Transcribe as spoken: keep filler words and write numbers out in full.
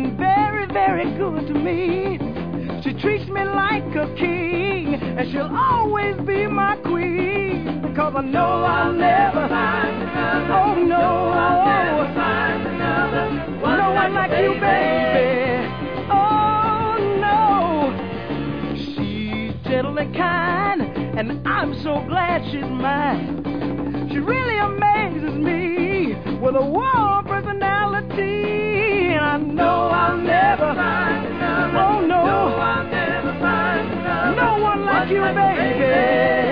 been very, very good to me. She treats me like a king, and she'll always be my queen. Because I know I'll never find another. Oh no, I'll never find another. No one like you, baby. Oh no. She's gentle and kind, and I'm so glad she's mine. She really amazes me with a warm personality. And I know I'll never find another. Oh no, no, I'll never find another. No one like you, baby.